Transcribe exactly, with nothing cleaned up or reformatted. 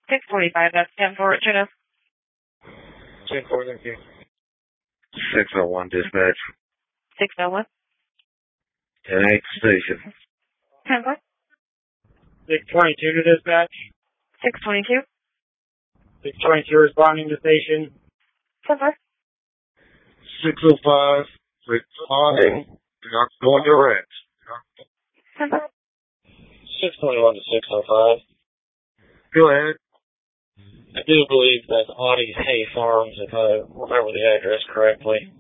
six forty-five, that's ten four, Richard. ten four, thank you. six oh one dispatch. six oh one. ten eight station. ten four. six twenty-two to dispatch. six twenty-two. six twenty-two responding to station. ten four. six oh five, responding. Not going direct. ten four. six twenty-one to six oh five. Go ahead. I do believe that's Audie's Hay Farms, if I remember the address correctly.